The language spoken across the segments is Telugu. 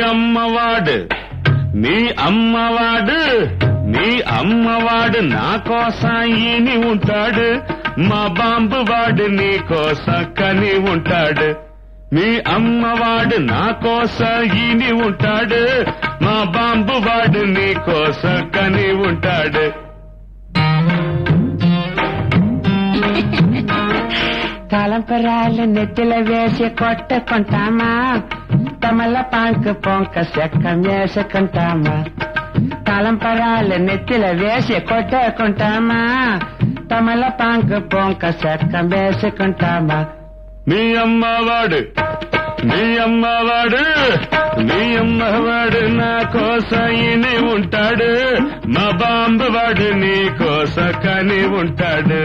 అమ్మవాడు మీ అమ్మవాడు నా కోసం ఈని ఉంటాడు, మా బాంబు వాడు నీ కోసం కని ఉంటాడు. మీ అమ్మవాడు నా కోసం ఈని ఉంటాడు, మా బాంబు వాడు నీ కోసం కని ఉంటాడు. తలంపరాలు నెత్తిల వేసి కొట్టుకుంటామా, తమలపాకు పొంక సెక్కం వేసుకుంటామా. తలంపరాలు నెత్తిల వేసి కొట్టుకుంటామా, తమలపాకు పొంక సెక్కం వేసుకుంటామా. మీ అమ్మవాడు నా కోసం ఈని ఉంటాడు, మా బాంబు వాడు నీ కోసం కని ఉంటాడు.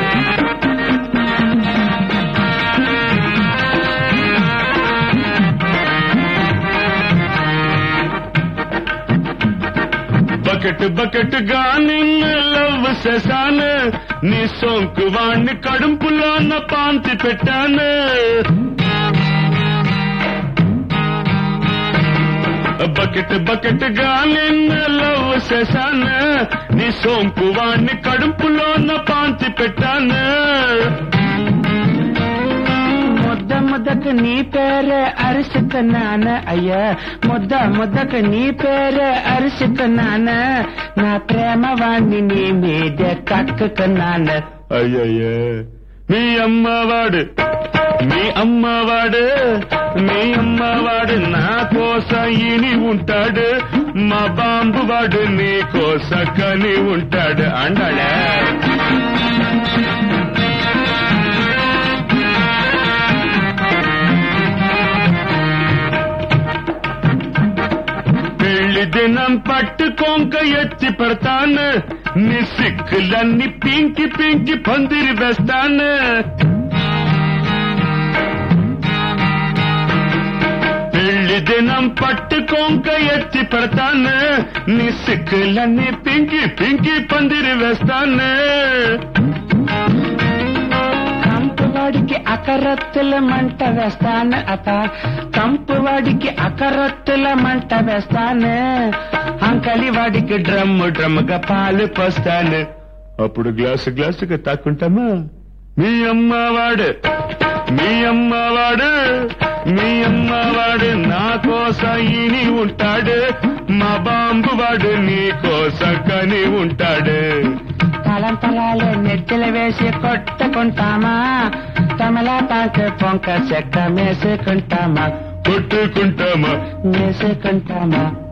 బకెట్ గా నిన్ను లవ్ చేశాను, నీ సోంకు వాణ్ణి కడుపులోన పాంతి పెట్టాను. బకెట్ గా నిన్ను లవ్ చేశాను, నీ సోంకు వాణ్ణి కడుపులోన పాంతి పెట్టాను. ముద్దకు నీ పేరే అరుసుకున్నాను అయ్యా, ముద్దకు నీ పేరే అరుసుకున్నాను, నా ప్రేమ వాణ్ణి నీ మీదే కక్కుకున్నాను. అయ్యయ్యే మీ అమ్మవాడు నా కోసం ఈని ఉంటాడు, మా బాంబు వాడు నీ కోసం కని ఉంటాడు అంటాడే. దినం పట్టుకోంక ఎత్తి పడతాను, నీ సిక్కులన్నీ పింకి పందిరి వేస్తాను. పెళ్లి దినం పట్టుకోంక ఎత్తి పడతాను, నీ సిక్కులన్నీ పింకి పందిరి వేస్తాను. కంపువాడికి అకరత్తుల మంట వేస్తాను కంపువాడికి అకరత్తుల మంట వేస్తాను, అంకలి వాడికి డ్రమ్ముగా పాలు పోస్తాను. అప్పుడు గ్లాసుగా తాక్కుంటామా. మీ అమ్మవాడు నా కోసం ఈని ఉంటాడు, మా బాంబు వాడు నీ కోసం కని ఉంటాడు. తలంపరాలు నెత్తిల వేసి కొట్టుకుంటామా, తమలపాకు పొంక చెక్క వేసుకుంటామా. వేసుకుంటామా.